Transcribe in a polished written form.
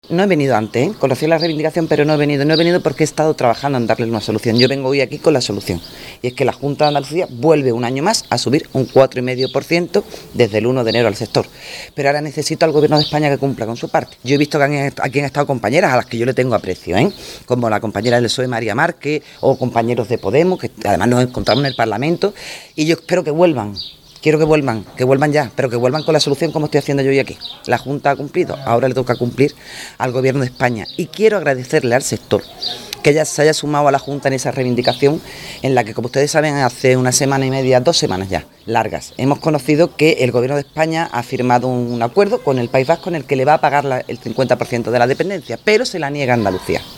No he venido antes, conocí la reivindicación, pero no he venido porque he estado trabajando en darle una solución. Yo vengo hoy aquí con la solución, y es que la Junta de Andalucía vuelve un año más a subir un 4,5% desde el 1 de enero al sector. Pero ahora necesito al Gobierno de España que cumpla con su parte. Yo he visto que aquí han estado compañeras a las que yo le tengo aprecio, como la compañera del PSOE, María Márquez, o compañeros de Podemos, que además nos encontramos en el Parlamento, y yo espero que vuelvan. Quiero que vuelvan ya, pero que vuelvan con la solución como estoy haciendo yo hoy aquí. La Junta ha cumplido, ahora le toca cumplir al Gobierno de España. Y quiero agradecerle al sector que ya se haya sumado a la Junta en esa reivindicación en la que, como ustedes saben, hace una semana y media, 2 semanas ya, largas, hemos conocido que el Gobierno de España ha firmado un acuerdo con el País Vasco en el que le va a pagar el 50% de la dependencia, pero se la niega a Andalucía.